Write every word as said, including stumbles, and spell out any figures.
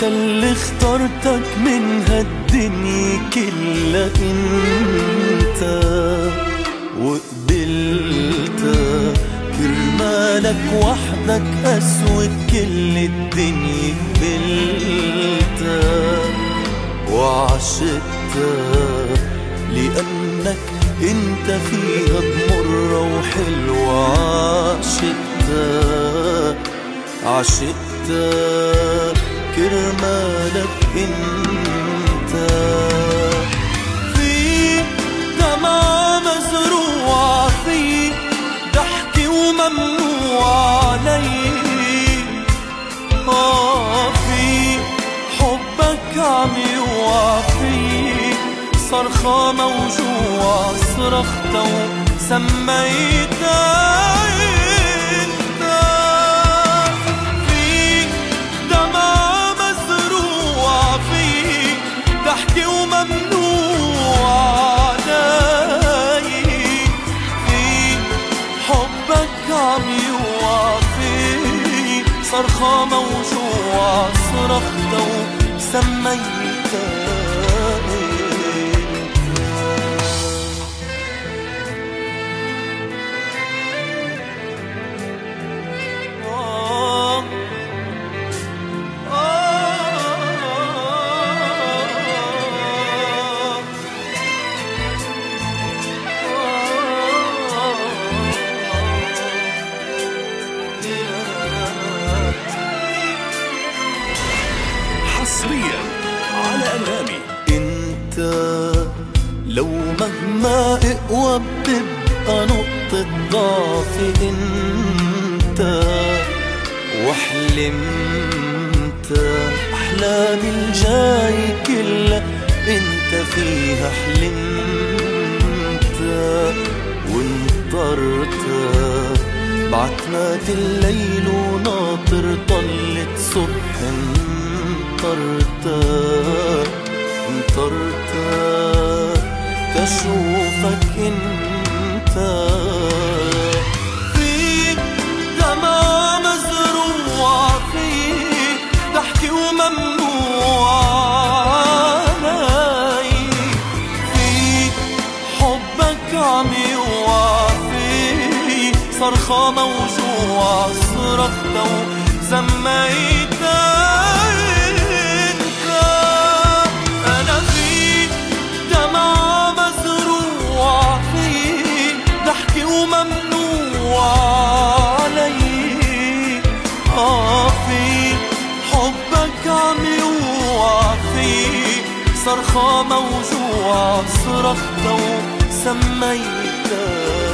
انت اللي اخترتك من هالدنيا كلها انت وقبلتك كرمالك وحدك اسود كل الدنيا قبلتك وعشقتك لأنك انت فيها بمرة وحلوة عشقتك عشقتك كرمالك انت فيك دمعة مزروعة فيك ضحكي وممنوع عليك آه فيك حبك عم يوقع فيك صرخة موجوعة صرخت وسميتها انت فيك دمعة مزروعة فيك ضحكي وممنوع عليك فيك حبك عم يوقع فيك صرخة موجوعة صرخت وسميتها حصريا على أنغامي. انت لو مهما اقوى بتبقى نقطة ضعفي انت وحلمت احلامي الجاي كلها انت فيها حلمت وانطرت بعتمات الليل وناطر طلت صبح انطرت انطرت تشوفك انت فيك دمعة مزروعة فيك ضحكي وممنوع عليك فيك حبك عم يوقع فيك صرخة موجوعة صرخت وسميتها وممنوع عليك آه فيك حبك عم يوقع فيك صرخة موجوعة صرخت وسميتها